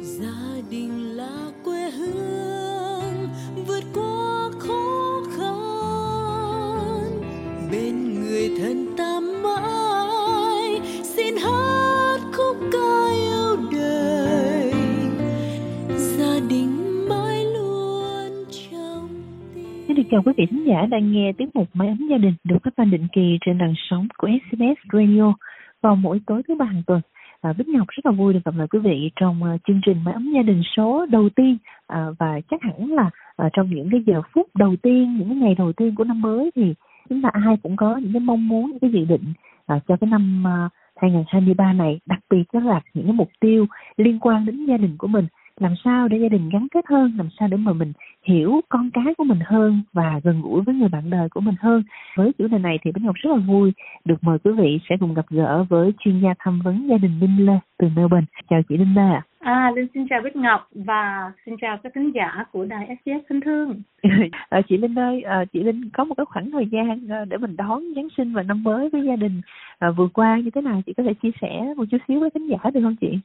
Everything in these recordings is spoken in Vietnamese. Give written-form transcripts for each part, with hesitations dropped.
Gia đình là quê hương vượt qua khó khăn, bên người thân ta mãi xin hát khúc ca yêu đời, gia đình mãi luôn trong tim. Xin được chào quý vị khán giả đang nghe tiết mục Mái ấm gia đình được phát thanh định kỳ trên tần sóng của SBS Radio vào mỗi tối thứ ba hàng tuần. Bích Ngọc rất là vui được gặp lại quý vị trong chương trình Mái ấm gia đình số đầu tiên, và chắc hẳn là trong những cái giờ phút đầu tiên, những cái ngày đầu tiên của năm mới thì chúng ta ai cũng có những cái mong muốn, những cái dự định cho cái năm 2023 này, đặc biệt đó là những cái mục tiêu liên quan đến gia đình của mình. Làm sao để gia đình gắn kết hơn, làm sao để mà mình hiểu con cái của mình hơn và gần gũi với người bạn đời của mình hơn. Với chủ đề này thì Bích Ngọc rất là vui được mời quý vị sẽ cùng gặp gỡ với chuyên gia tham vấn gia đình Linh Lê từ Melbourne. Chào chị Linh Lê ạ. Linh xin chào Bích Ngọc và xin chào các khán giả của đài SBS thân thương. Chị Linh ơi, chị Linh có một cái khoảng thời gian để mình đón Giáng sinh và năm mới với gia đình vừa qua như thế nào, chị có thể chia sẻ một chút xíu với khán giả được không chị?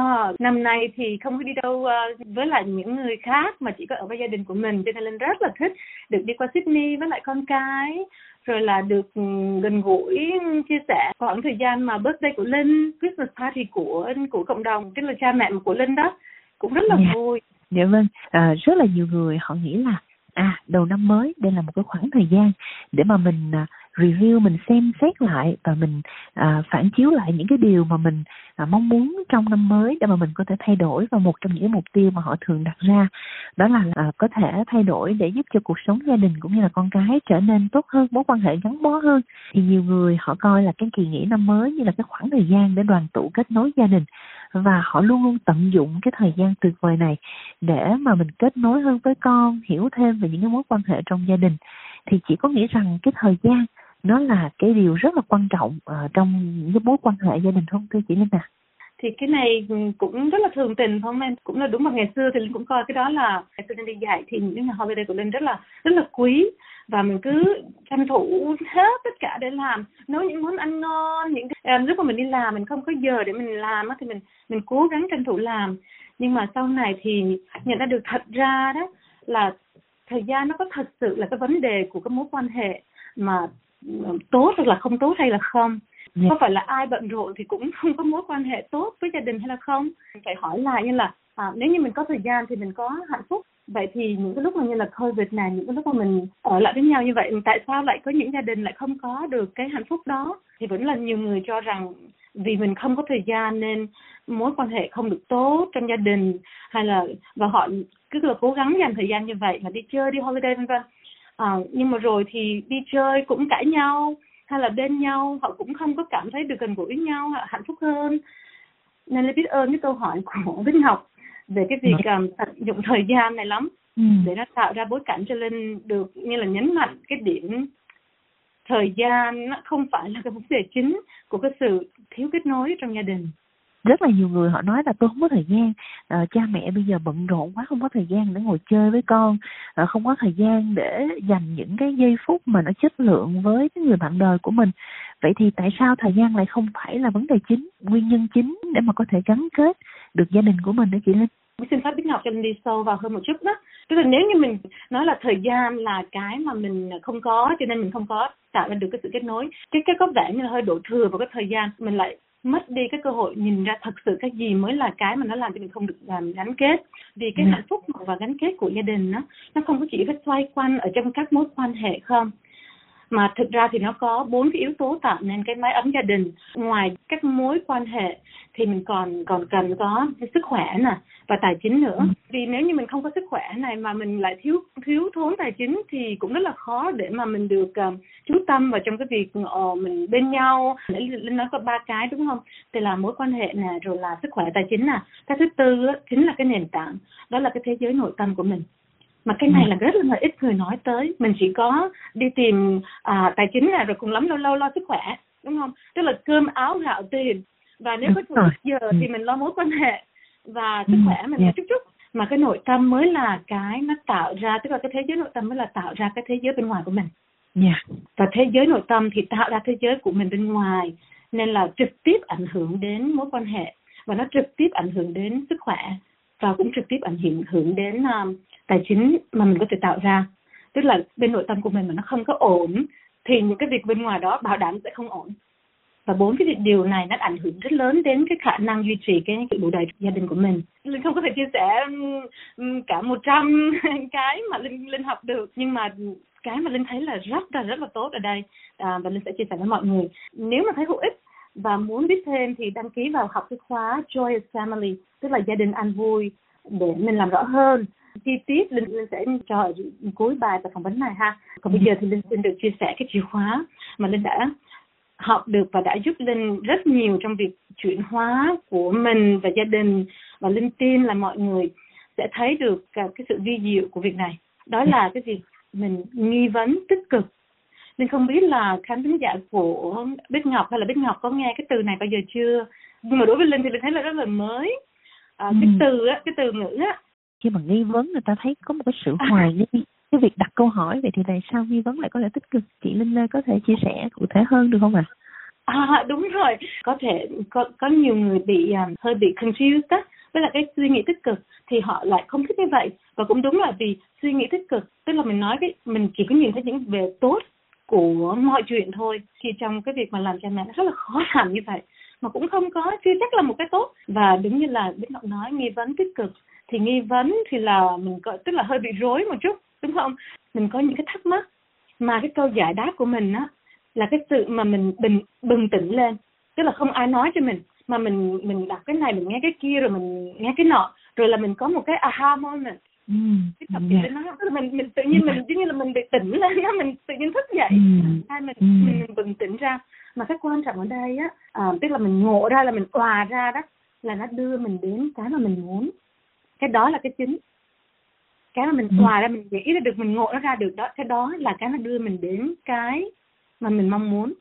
Năm nay thì không có đi đâu với lại những người khác mà chỉ có ở với gia đình của mình, cho nên Linh rất là thích được đi qua Sydney với lại con cái, rồi là được gần gũi chia sẻ khoảng thời gian mà birthday của Linh, Christmas party của cộng đồng, tức là cha mẹ của Linh đó, cũng rất là vui. Dạ vâng, rất là nhiều người họ nghĩ là đầu năm mới đây là một cái khoảng thời gian để mà mình review, mình xem xét lại và mình phản chiếu lại những cái điều mà mình mong muốn trong năm mới để mà mình có thể thay đổi. Và một trong những cái mục tiêu mà họ thường đặt ra đó là có thể thay đổi để giúp cho cuộc sống gia đình cũng như là con cái trở nên tốt hơn, mối quan hệ gắn bó hơn. Thì nhiều người họ coi là cái kỳ nghỉ năm mới như là cái khoảng thời gian để đoàn tụ kết nối gia đình, và họ luôn luôn tận dụng cái thời gian tuyệt vời này để mà mình kết nối hơn với con, hiểu thêm về những cái mối quan hệ trong gia đình. Thì chị có nghĩ rằng cái thời gian nó là cái điều rất là quan trọng trong những cái mối quan hệ gia đình không thưa chị Linh ạ? Thì cái này cũng rất là thường tình phải không em? Cũng là đúng, mà ngày xưa thì Linh cũng coi cái đó là ngày xưa Linh đi dạy thì những ngày holiday của Linh rất là quý, và mình cứ tranh thủ hết tất cả để làm, nấu những món ăn ngon, những cái lúc mà mình đi làm mình không có giờ để mình làm thì mình cố gắng tranh thủ làm. Nhưng mà sau này thì nhận ra được thật ra đó là thời gian nó có thật sự là cái vấn đề của cái mối quan hệ mà tốt hoặc là không tốt hay là không. Có phải là ai bận rộn thì cũng không có mối quan hệ tốt với gia đình hay là không? Phải hỏi lại như là nếu như mình có thời gian thì mình có hạnh phúc. Vậy thì những cái lúc mà như là COVID này, những cái lúc mà mình ở lại với nhau như vậy, tại sao lại có những gia đình lại không có được cái hạnh phúc đó? Thì vẫn là nhiều người cho rằng vì mình không có thời gian nên mối quan hệ không được tốt trong gia đình, hay là và họ cứ là cố gắng dành thời gian như vậy mà đi chơi, đi holiday vân vân. Nhưng mà rồi thì đi chơi cũng cãi nhau, hay là bên nhau họ cũng không có cảm thấy được gần gũi với nhau, hạnh phúc hơn. Nên là biết ơn cái câu hỏi của Bích Ngọc về cái việc tận dụng thời gian này lắm, để nó tạo ra bối cảnh cho Linh được như là nhấn mạnh cái điểm thời gian nó không phải là cái vấn đề chính của cái sự thiếu kết nối trong gia đình. Rất là nhiều người họ nói là tôi không có thời gian, cha mẹ bây giờ bận rộn quá, không có thời gian để ngồi chơi với con, không có thời gian để dành những cái giây phút mà nó chất lượng với cái người bạn đời của mình. Vậy thì tại sao thời gian lại không phải là vấn đề chính, nguyên nhân chính để mà có thể gắn kết được gia đình của mình đó chị Linh? Xin phép Bích Ngọc cho mình đi sâu vào hơn một chút đó. Tức là nếu như mình nói là thời gian là cái mà mình không có, cho nên mình không có tạo ra được cái sự kết nối, cái có vẻ như là hơi đổ thừa vào cái thời gian, mình lại mất đi cái cơ hội nhìn ra thật sự cái gì mới là cái mà nó làm cho mình không được gắn kết. Vì cái hạnh phúc và gắn kết của gia đình nó không có chỉ phải xoay quanh ở trong các mối quan hệ không, mà thực ra thì nó có 4 cái yếu tố tạo nên cái mái ấm gia đình. Ngoài các mối quan hệ thì mình còn cần có cái sức khỏe nè và tài chính nữa. Vì nếu như mình không có sức khỏe này mà mình lại thiếu thốn tài chính thì cũng rất là khó để mà mình được chú tâm vào trong cái việc mình bên nhau. Linh nói có 3 cái đúng không? Thì là mối quan hệ nè, rồi là sức khỏe, tài chính nè. Cái thứ tư chính là cái nền tảng, đó là cái thế giới nội tâm của mình. Mà cái này là rất là ít người nói tới. Mình chỉ có đi tìm tài chính này, rồi cùng lắm lâu lo sức khỏe, đúng không? Tức là cơm áo gạo tiền. Và nếu có chút giờ thì mình lo mối quan hệ và sức khỏe mình chút chút. Mà cái nội tâm mới là cái nó tạo ra, tức là cái thế giới nội tâm mới là tạo ra cái thế giới bên ngoài của mình. Và thế giới nội tâm thì tạo ra thế giới của mình bên ngoài, nên là trực tiếp ảnh hưởng đến mối quan hệ và nó trực tiếp ảnh hưởng đến sức khỏe. và cũng trực tiếp ảnh hưởng đến tài chính mà mình có thể tạo ra. Tức là bên nội tâm của mình mà nó không có ổn thì những cái việc bên ngoài đó bảo đảm sẽ không ổn. Và 4 cái điều này nó ảnh hưởng rất lớn đến cái khả năng duy trì cái sự đủ đầy gia đình của mình. Linh không có thể chia sẻ cả 100 cái mà Linh học được, nhưng mà cái mà Linh thấy là rất là tốt ở đây, và Linh sẽ chia sẻ với mọi người. Nếu mà thấy hữu ích và muốn biết thêm thì đăng ký vào học cái khóa Joyous Family, tức là gia đình an vui, để mình làm rõ hơn chi tiết. Linh sẽ cho ở cuối bài và phỏng vấn này ha. Còn bây giờ thì Linh xin được chia sẻ cái chìa khóa mà Linh đã học được và đã giúp Linh rất nhiều trong việc chuyển hóa của mình và gia đình, và Linh tin là mọi người sẽ thấy được cái sự vi diệu của việc này. Đó là cái việc mình nghi vấn tích cực. Linh không biết là khán thính giả của Bích Ngọc hay là Bích Ngọc có nghe cái từ này bao giờ chưa, nhưng mà đối với Linh thì Linh thấy là rất là mới. Cái từ ngữ á, khi mà nghi vấn người ta thấy có một cái sự hoài nghi, cái việc đặt câu hỏi vậy thì tại sao nghi vấn lại có thể tích cực? Chị Linh Lê có thể chia sẻ cụ thể hơn được không ạ? Đúng rồi, có thể có nhiều người bị hơi bị confused á, với là cái suy nghĩ tích cực thì họ lại không thích như vậy. Và cũng đúng là vì suy nghĩ tích cực, tức là mình nói mình chỉ có nhìn thấy những về tốt của mọi chuyện thôi, thì trong cái việc mà làm cha mẹ nó rất là khó làm như vậy, mà cũng không có chưa chắc là một cái tốt. Và đúng như là Bích Ngọc nói, nghi vấn tích cực thì nghi vấn thì là mình có, tức là hơi bị rối một chút, đúng không? Mình có những cái thắc mắc mà cái câu giải đáp của mình á là cái sự mà mình bừng tỉnh lên, tức là không ai nói cho mình mà mình đọc cái này, mình nghe cái kia, rồi mình nghe cái nọ, rồi là mình có một cái aha moment. Cái tập thì nó tức là mình tự nhiên mình giống như là mình bị tỉnh lên đó, mình tự nhiên thức dậy, hay mình bừng tỉnh ra. Mà cái quan trọng ở đây á, tức là mình ngộ ra, là mình òa ra đó, là nó đưa mình đến cái mà mình muốn. Cái đó là cái chính. Cái mà mình òa ra, mình nghĩ ra được, mình ngộ nó ra được đó, cái đó là cái nó đưa mình đến cái mà mình mong muốn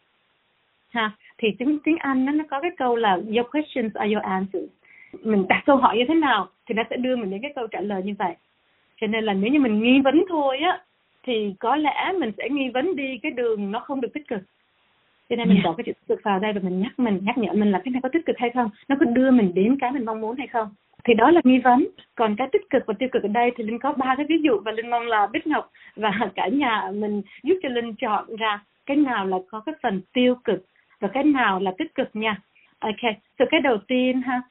ha. Thì tiếng Anh nó có cái câu là your questions are your answers. Mình đặt câu hỏi như thế nào thì nó sẽ đưa mình đến cái câu trả lời như vậy. Cho nên là nếu như mình nghi vấn thôi á, thì có lẽ mình sẽ nghi vấn đi cái đường nó không được tích cực. Cho nên mình bỏ cái chữ tích cực vào đây và mình nhắc nhở mình là cái này có tích cực hay không, nó có đưa mình đến cái mình mong muốn hay không. Thì đó là nghi vấn. Còn cái tích cực và tiêu cực ở đây thì Linh có 3 cái ví dụ, và Linh mong là Bích Ngọc và cả nhà mình giúp cho Linh chọn ra cái nào là có cái phần tiêu cực và cái nào là tích cực nha. Ok, so cái đầu tiên ha,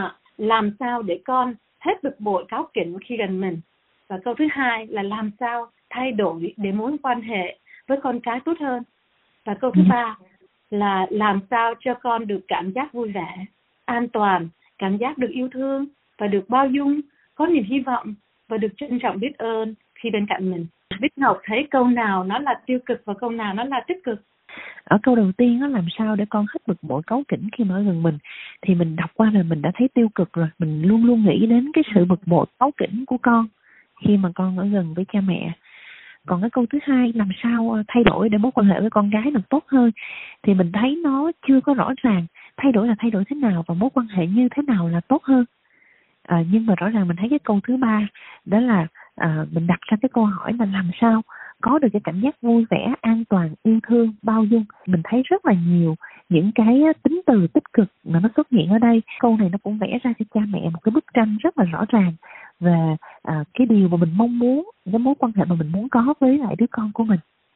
làm sao để con hết bực bội cáu kỉnh khi gần mình. Và câu thứ hai là làm sao thay đổi để mối quan hệ với con cái tốt hơn. Và câu thứ ba là làm sao cho con được cảm giác vui vẻ, an toàn, cảm giác được yêu thương và được bao dung, có niềm hy vọng và được trân trọng biết ơn khi bên cạnh mình. Bích Ngọc thấy câu nào nó là tiêu cực và câu nào nó là tích cực? Ở câu đầu tiên nó làm sao để con hết bực bội cáu kỉnh khi mà ở gần mình, thì mình đọc qua rồi mình đã thấy tiêu cực rồi. Mình luôn luôn nghĩ đến cái sự bực bội cáu kỉnh của con khi mà con ở gần với cha mẹ. Còn cái câu thứ hai, làm sao thay đổi để mối quan hệ với con gái được tốt hơn, thì mình thấy nó chưa có rõ ràng. Thay đổi là thay đổi thế nào và mối quan hệ như thế nào là tốt hơn. Nhưng mà rõ ràng mình thấy cái câu thứ ba, đó là mình đặt ra cái câu hỏi là làm sao có được cái cảm giác vui vẻ, an toàn, yêu thương, bao dung. Mình thấy rất là nhiều những cái tính từ tích cực mà nó xuất hiện ở đây. Câu này nó cũng vẽ ra cho cha mẹ một cái bức tranh rất là rõ ràng về cái điều mà mình mong muốn, cái mối quan hệ mà mình muốn có với lại đứa con của mình.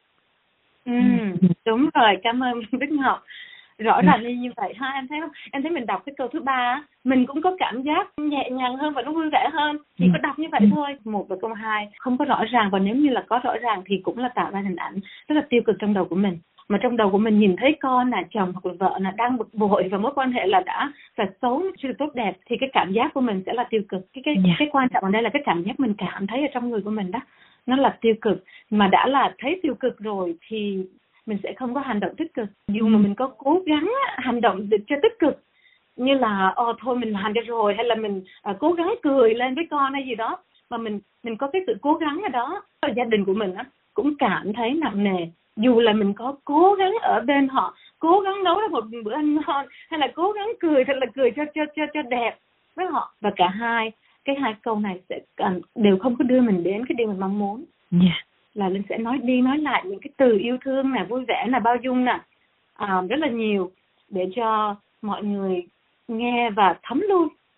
Đúng rồi, cảm ơn Bích Ngọc. Rõ ràng như vậy ha, em thấy không? Em thấy mình đọc cái câu thứ ba, mình cũng có cảm giác nhẹ nhàng hơn và nó vui vẻ hơn. Chỉ có đọc như vậy thôi. 1 và câu 2 không có rõ ràng, và nếu như là có rõ ràng thì cũng là tạo ra hình ảnh rất là tiêu cực trong đầu của mình. Mà trong đầu của mình nhìn thấy con là chồng hoặc là vợ là đang bực bội và mối quan hệ là đã là xấu, chưa được tốt đẹp, thì cái cảm giác của mình sẽ là tiêu cực. Cái quan trọng ở đây là cái cảm giác mình cảm thấy ở trong người của mình đó, nó là tiêu cực. Mà đã là thấy tiêu cực rồi thì mình sẽ không có hành động tích cực. Dù mà mình có cố gắng hành động cho tích cực, như là thôi mình làm cho rồi, hay là mình cố gắng cười lên với con hay gì đó, mà mình có cái sự cố gắng ở đó, gia đình của mình cũng cảm thấy nặng nề. Dù là mình có cố gắng ở bên họ, cố gắng nấu ra một bữa ăn ngon, hay là cố gắng cười thật là cười cho đẹp với họ, và cả hai câu này sẽ đều không có đưa mình đến cái điều mình mong muốn. Là Linh sẽ nói đi nói lại những cái từ yêu thương nè, vui vẻ nè, bao dung nè, rất là nhiều để cho mọi người nghe và thấm luôn.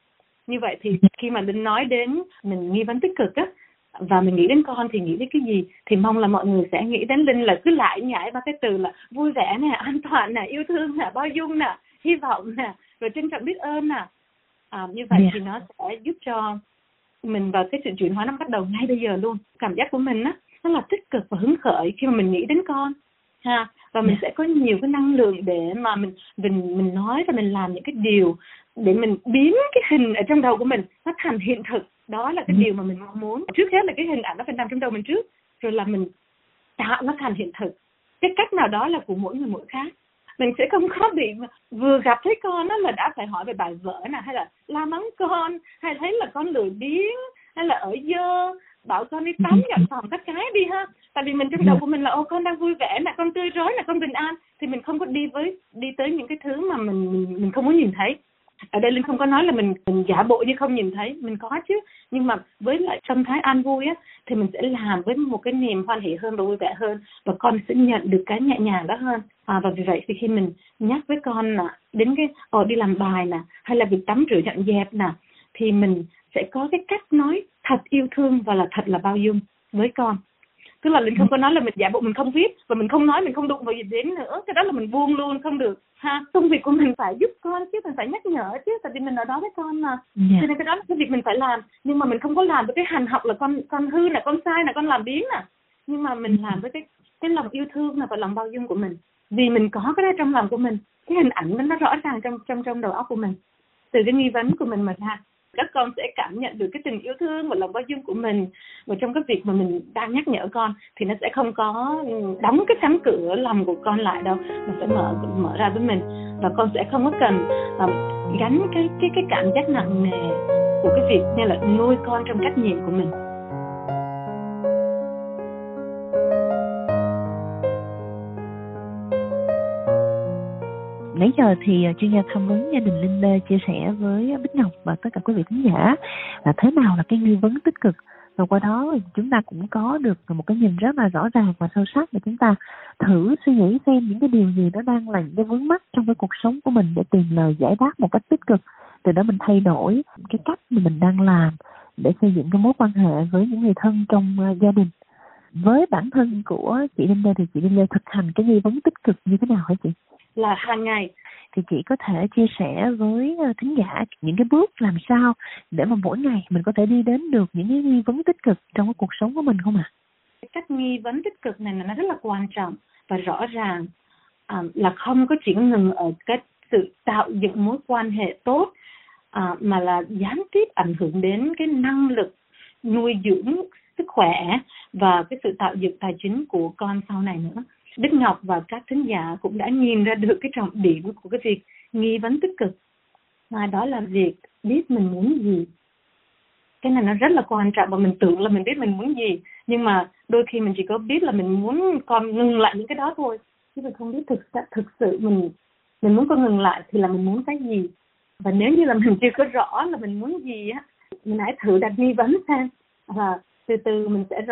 Như vậy thì khi mà Linh nói đến mình nghi vấn tích cực á, và mình nghĩ đến con thì nghĩ đến cái gì, thì mong là mọi người sẽ nghĩ đến Linh là cứ lại nhảy ba cái từ là vui vẻ nè, an toàn nè, yêu thương nè, bao dung nè, hy vọng nè, rồi trân trọng biết ơn nè. Như vậy thì nó sẽ giúp cho mình vào cái sự chuyển hóa nó bắt đầu ngay bây giờ luôn. Cảm giác của mình á, nó là tích cực và hứng khởi khi mà mình nghĩ đến con ha, và mình sẽ có nhiều cái năng lượng để mà mình nói và mình làm những cái điều để mình biến cái hình ở trong đầu của mình nó thành hiện thực. Đó là cái điều mà mình mong muốn. Trước hết là cái hình ảnh nó phải nằm trong đầu mình trước, rồi là mình tạo nó thành hiện thực. Cái cách nào đó là của mỗi người mỗi khác. Mình sẽ không có bị vừa gặp thấy con đó là đã phải hỏi về bài vở nè, hay là la mắng con, hay thấy là con lười biếng, hay là ở dơ, bảo con đi tắm dọn phòng các cái đi ha. Tại vì mình trong đầu của mình là con đang vui vẻ nè, con tươi rói nè, con bình an, thì mình không có đi tới những cái thứ mà mình không muốn nhìn thấy. Ở đây Linh không có nói là mình giả bộ như không nhìn thấy, mình có chứ, nhưng mà với lại tâm thái an vui á, thì mình sẽ làm với một cái niềm hoan hỉ hơn và vui vẻ hơn, và con sẽ nhận được cái nhẹ nhàng đó hơn. Và vì vậy thì khi mình nhắc với con là đến cái đi làm bài nè, hay là việc tắm rửa dọn dẹp nè, thì mình sẽ có cái cách nói thật yêu thương và là thật là bao dung với con. Tức là Linh không có nói là mình giả bộ mình không viết và mình không nói, mình không đụng vào gì đến nữa, cái đó là mình buông luôn, không được ha. Công việc của mình phải giúp con chứ, mình phải nhắc nhở chứ, tại vì mình ở đó với con mà. Cho nên cái đó là cái việc mình phải làm, nhưng mà mình không có làm với cái hành học là con hư nè, con sai nè, con làm biếng nè, nhưng mà mình làm với cái lòng yêu thương và lòng bao dung của mình, vì mình có cái đó trong lòng của mình, cái hình ảnh nó rõ ràng trong đầu óc của mình, từ cái nghi vấn của mình mà ra. Các con sẽ cảm nhận được cái tình yêu thương và lòng bao dung của mình, và trong cái việc mà mình đang nhắc nhở con thì nó sẽ không có đóng cái cánh cửa lòng của con lại đâu, mà sẽ mở ra với mình, và con sẽ không có cần gánh cái cảm giác nặng nề của cái việc như là nuôi con trong trách nhiệm của mình. Nãy giờ thì chuyên gia tham vấn gia đình Linh Lê chia sẻ với Bích Ngọc và tất cả quý vị khán giả là thế nào là cái nghi vấn tích cực, và qua đó chúng ta cũng có được một cái nhìn rất là rõ ràng và sâu sắc để chúng ta thử suy nghĩ xem những cái điều gì nó đang là những cái vướng mắc trong cái cuộc sống của mình, để tìm lời giải đáp một cách tích cực. Từ đó mình thay đổi cái cách mà mình đang làm để xây dựng cái mối quan hệ với những người thân trong gia đình. Với bản thân của chị Linh Lê thì chị Linh Lê thực hành cái nghi vấn tích cực như thế nào hả chị? Là hàng ngày thì chị có thể chia sẻ với thính giả những cái bước làm sao để mà mỗi ngày mình có thể đi đến được những cái nghi vấn tích cực trong cái cuộc sống của mình không ạ? Cách nghi vấn tích cực này là nó rất là quan trọng và rõ ràng, là không có chỉ ngừng ở cái sự tạo dựng mối quan hệ tốt, mà là gián tiếp ảnh hưởng đến cái năng lực nuôi dưỡng sức khỏe và cái sự tạo dựng tài chính của con sau này nữa. Bích Ngọc và các thính giả cũng đã nhìn ra được cái trọng điểm của cái việc nghi vấn tích cực, mà đó là việc biết mình muốn gì. Cái này nó rất là quan trọng, và mình tưởng là mình biết mình muốn gì, nhưng mà đôi khi mình chỉ có biết là mình muốn con ngừng lại những cái đó thôi, chứ mình không biết thực sự mình muốn con ngừng lại thì là mình muốn cái gì. Và nếu như là mình chưa có rõ là mình muốn gì á, mình hãy thử đặt nghi vấn xem, và từ từ mình sẽ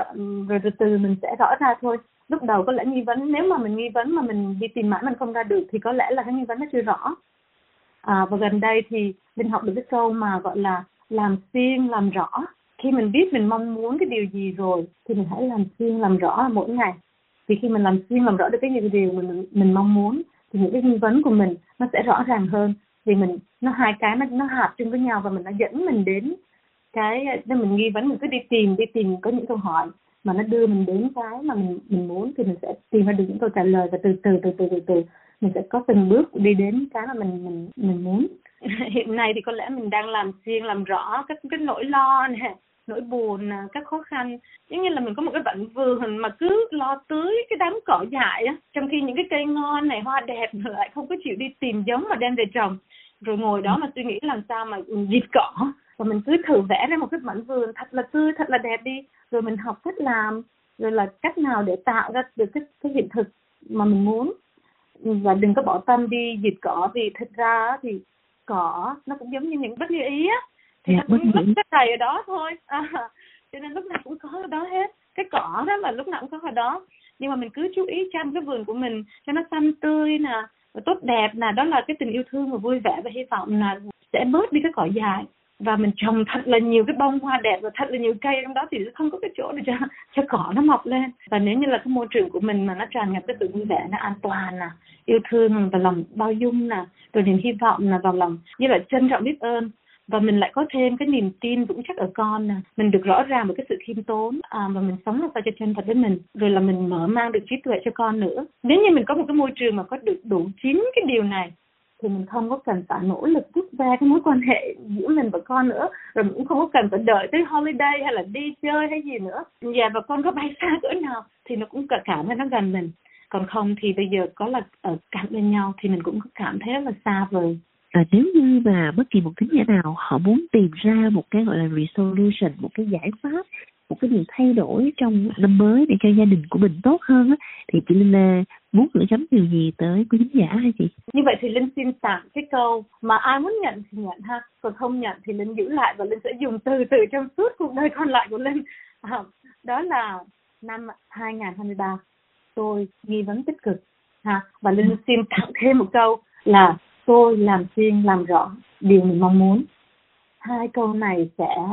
rõ ra thôi. Lúc đầu có lẽ nghi vấn, nếu mà mình nghi vấn mà mình đi tìm mãi mình không ra được thì có lẽ là cái nghi vấn nó chưa rõ. Và gần đây thì mình học được cái câu mà gọi là làm xuyên làm rõ. Khi mình biết mình mong muốn cái điều gì rồi thì mình hãy làm xuyên làm rõ mỗi ngày. Vì khi mình làm xuyên làm rõ được cái điều mình mong muốn thì những cái nghi vấn của mình nó sẽ rõ ràng hơn. Vì nó hai cái nó hợp chung với nhau, và nó dẫn mình đến cái nên mình nghi vấn, mình cứ đi tìm có những câu hỏi mà nó đưa mình đến cái mà mình muốn, thì mình sẽ tìm ra được những câu trả lời, và từ từ mình sẽ có từng bước đi đến cái mà mình muốn. Hiện nay thì có lẽ mình đang làm xuyên làm rõ cái nỗi lo nè, nỗi buồn nè, các khó khăn. Giống như là mình có một cái vườn vườn mà cứ lo tưới cái đám cỏ dại á, trong khi những cái cây ngon này, hoa đẹp lại không có chịu đi tìm giống mà đem về trồng, rồi ngồi đó mà suy nghĩ làm sao mà diệt cỏ. Và mình cứ thử vẽ ra một cái mảnh vườn thật là tươi, thật là đẹp đi, rồi mình học cách làm, rồi là cách nào để tạo ra được cái hiện thực mà mình muốn. Và đừng có bỏ tâm đi diệt cỏ, vì thật ra thì cỏ nó cũng giống như những bất như ý á, thì nó cũng mất cái đầy ở đó thôi. Cho nên lúc nào cũng có ở đó hết. Cái cỏ đó là lúc nào cũng có ở đó, nhưng mà mình cứ chú ý chăm cái vườn của mình cho nó xanh tươi nè, và tốt đẹp nè. Đó là cái tình yêu thương và vui vẻ và hy vọng là sẽ bớt đi cái cỏ dại. và mình trồng thật là nhiều cái bông hoa đẹp và thật là nhiều cây trong đó, thì không có cái chỗ để cho cỏ nó mọc lên. Và nếu như là cái môi trường của mình mà nó tràn ngập cái sự vui vẻ, nó an toàn nè, yêu thương và lòng bao dung nè, rồi niềm hy vọng là vào lòng như là trân trọng biết ơn, và mình lại có thêm cái niềm tin vững chắc ở con nè, mình được rõ ràng với cái sự khiêm tốn, và mình sống làm sao cho chân thật với mình, rồi là mình mở mang được trí tuệ cho con nữa. Nếu như mình có một cái môi trường mà có được đủ 9 cái điều này thì mình không có cần phải nỗ lực rút ra cái mối quan hệ giữa mình và con nữa, rồi mình cũng không có cần phải đợi tới holiday hay là đi chơi hay gì nữa. Và con có bay xa cỡ nào thì nó cũng cảm thấy nó gần mình, còn không thì bây giờ có là ở cạnh bên nhau thì mình cũng cảm thấy rất là xa vời. Nếu như mà bất kỳ một thính giả nào họ muốn tìm ra một cái gọi là resolution, một cái giải pháp, một cái điều thay đổi trong năm mới để cho gia đình của mình tốt hơn á, thì chị Linh muốn gửi gắm điều gì tới quý thính giả hả chị? Như vậy thì Linh xin tặng cái câu mà ai muốn nhận thì nhận ha, còn không nhận thì Linh giữ lại và Linh sẽ dùng từ từ trong suốt cuộc đời còn lại của Linh. Đó là năm 2023 tôi nghi vấn tích cực ha, và Linh xin tặng thêm một câu là tôi làm xuyên làm rõ điều mình mong muốn. Hai câu này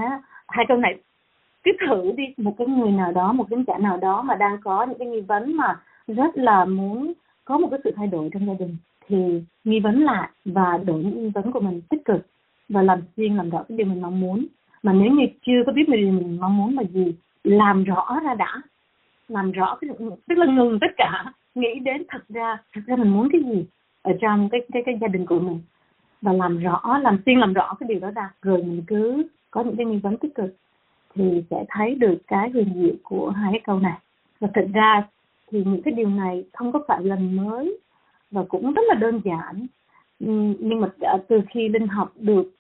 cứ thử đi, một cái người nào đó, một khán giả nào đó mà đang có những cái nghi vấn mà rất là muốn có một cái sự thay đổi trong gia đình, thì nghi vấn lại và đổi những nghi vấn của mình tích cực và làm xuyên làm rõ cái điều mình mong muốn. Mà nếu như chưa có biết điều mình mong muốn là gì, làm rõ ra đã, làm rõ tức là ngừng tất cả, nghĩ đến thật ra mình muốn cái gì ở trong cái gia đình của mình, và làm xuyên làm rõ cái điều đó ra, rồi mình cứ có những cái nghi vấn tích cực thì sẽ thấy được cái huyền diệu của hai cái câu này. Và thật ra thì những cái điều này không có phải lần mới và cũng rất là đơn giản, nhưng mà từ khi Linh học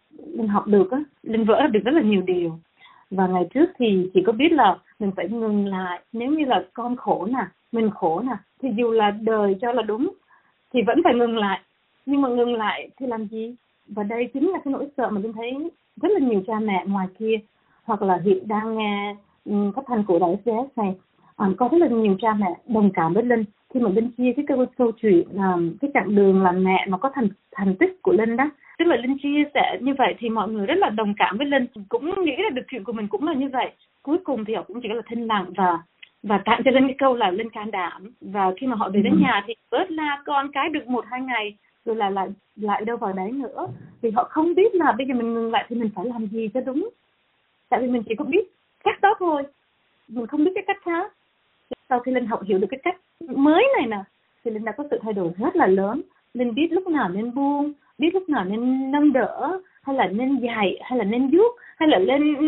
được á, Linh vỡ được rất là nhiều điều. Và ngày trước thì chỉ có biết là mình phải ngừng lại, nếu như là con khổ nè, mình khổ nè, thì dù là đời cho là đúng thì vẫn phải ngừng lại. Nhưng mà ngừng lại thì làm gì? Và đây chính là cái nỗi sợ mà Linh thấy rất là nhiều cha mẹ ngoài kia, hoặc là hiện đang nghe phát thanh của đài SBS này, có rất là nhiều cha mẹ đồng cảm với Linh khi mà Linh chia cái câu chuyện cái chặng đường làm mẹ mà có thành tích của Linh đó. Tức là Linh chia sẻ như vậy thì mọi người rất là đồng cảm với Linh, cũng nghĩ là được chuyện của mình cũng là như vậy. Cuối cùng thì họ cũng chỉ là thinh lặng và tặng cho Linh cái câu là Linh can đảm. Và khi mà họ về đến nhà thì bớt la con cái được 1-2 ngày rồi là lại đâu vào đấy nữa, vì họ không biết là bây giờ mình ngừng lại thì mình phải làm gì cho đúng. Tại vì mình chỉ có biết cách đó thôi, mình không biết cái cách khác. Sau khi Linh hiểu được cái cách mới này nè thì Linh đã có sự thay đổi rất là lớn. Linh biết lúc nào nên buông, biết lúc nào nên nâng đỡ, hay là nên dạy, hay là nên giúp, hay là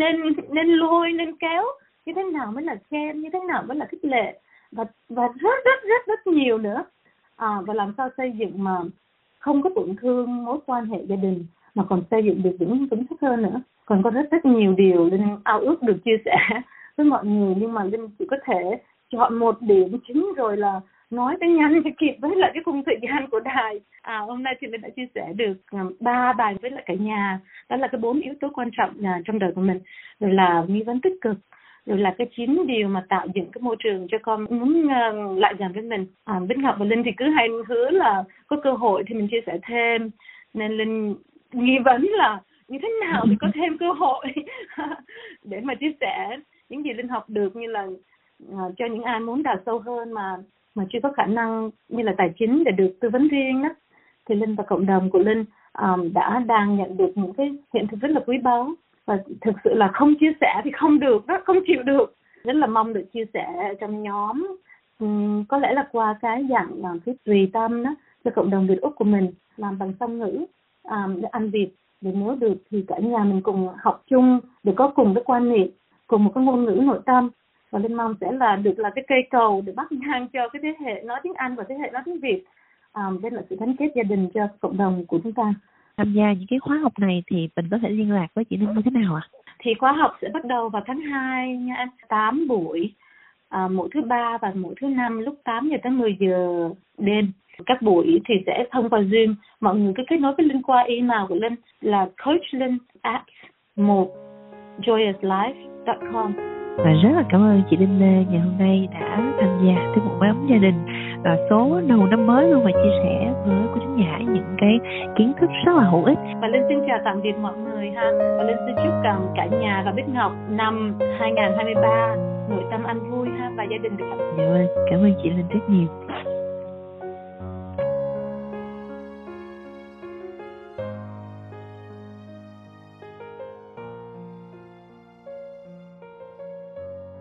nên lôi, nên kéo, như thế nào mới là khen, như thế nào mới là khích lệ, và rất nhiều nữa. Và làm sao xây dựng mà không có tổn thương mối quan hệ gia đình, mà còn xây dựng được vững chắc hơn nữa. Còn có rất nhiều điều Linh ao ước được chia sẻ với mọi người, nhưng mà Linh chỉ có thể chọn một điểm chính rồi là nói tới nhanh cho kịp với lại cái khung thời gian của đài. Hôm nay thì Linh đã chia sẻ được 3 bài với lại cả nhà. Đó là cái 4 yếu tố quan trọng trong đời của mình, rồi là nghi vấn tích cực, rồi là cái 9 điều mà tạo dựng cái môi trường cho con muốn lại gần với mình. Bích Ngọc và Linh thì cứ hay hứa là có cơ hội thì mình chia sẻ thêm, nên Linh nghi vấn là như thế nào thì có thêm cơ hội để mà chia sẻ những gì Linh học được, như là cho những ai muốn đào sâu hơn mà chưa có khả năng như là tài chính để được tư vấn riêng đó, thì Linh và cộng đồng của Linh đang nhận được những cái hiện thực rất là quý báu. Và thực sự là không chia sẻ thì không được đó, không chịu được. Rất là mong được chia sẻ trong nhóm, có lẽ là qua cái dạng cái tùy tâm đó cho cộng đồng Việt Úc của mình, làm bằng song ngữ để ăn Việt. Để nếu được thì cả nhà mình cùng học chung, để có cùng cái quan niệm, cùng một cái ngôn ngữ nội tâm. Và Linh mong sẽ là cái cây cầu để bắt ngang cho cái thế hệ nói tiếng Anh và thế hệ nói tiếng Việt, đây là sự gắn kết gia đình cho cộng đồng của chúng ta. Tham gia những cái khóa học này thì mình có thể liên lạc với chị Linh như thế nào ạ? Thì khóa học sẽ bắt đầu vào tháng 2 nha, 8 buổi, mỗi thứ 3 và mỗi thứ 5 lúc 8 giờ tới 10 giờ đêm. Các buổi thì sẽ thông qua Zoom. Mọi người cứ kết nối với Linh qua email của Linh là coachlin@1joyouslife.com. Và rất là cảm ơn chị Đinh Lê ngày hôm nay đã tham gia tới một mái ấm gia đình số đầu năm mới luôn, và chia sẻ với cô Thính Nhã những cái kiến thức rất là hữu ích. Và Linh xin chào tạm biệt mọi người ha. Và Linh xin chúc cả nhà và Bích Ngọc năm 2023 nội tâm an vui ha, và gia đình được hạnh phúc. Dạ vâng, cảm ơn chị Linh rất nhiều.